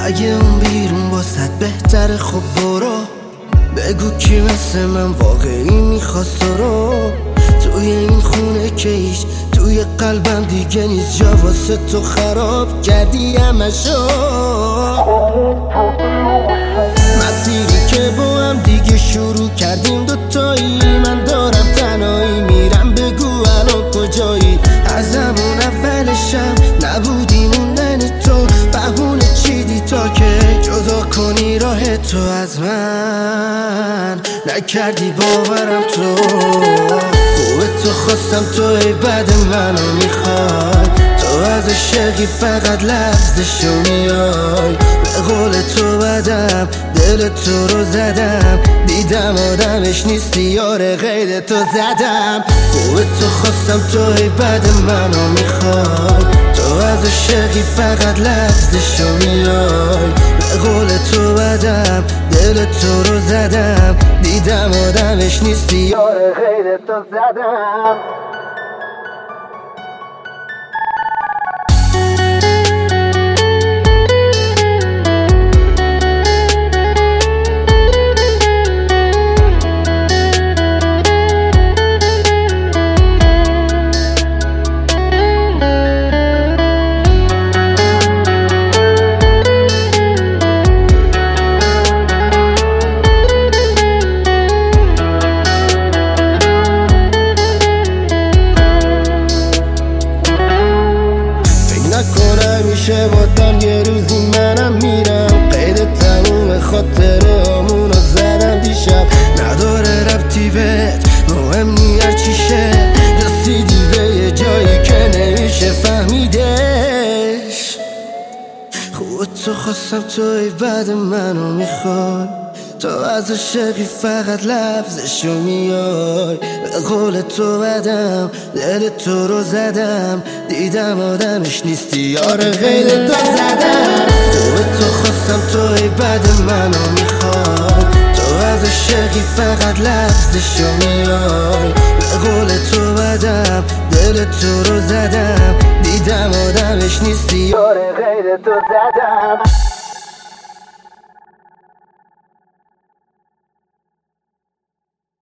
اگه اون بیرون واسد بهتره خب برو بگو کی مثل من واقعی میخواست رو توی این خونه که هیچ توی قلبم دیگه نیست جا واسه تو خراب کردی همشو مسیری که با هم دیگه شروع کردیم دوتایی من دارم تنهایی میرم بگو الان کجایی از همون اولشم نبودی موندن تو بهونه چیدی تا که جدا کنی راه تو از من نکردی باورم تو خوبه تو خواستم توی بعد منو میخوای تو از عشقی فقط لفظشو میای به قول تو بدم دل تو رو زدم دیدم آدمش نیستی یار غیر تو زدم خوبه تو خواستم توی بعد منو میخوای تو از عشقی فقط لفظشو میای به قول تو بدم دل تو رو زدم دیدم آدمش نیستی یار غیر تو زدم میشه بادم یه روزی منم میرم قید تموم خاطرامونو زدم دیشب نداره ربطی بهت مهم نی هرچی شه رسیدی به یه جایی که نمیشه فهمیدش خوبه تو خواستم توی بعد منو میخوای تو از عشقی فقط لفظشو میای به قول تو بدم دل تو رو زدم دیدم آدمش نیستی یار غیر تو زدم خوبه تو خواستم توی بعد منو میخوای تو از عشقی فقط لفظشو میای به قول تو بدم دل تو رو زدم دیدم آدمش نیستی یار غیر تو زدم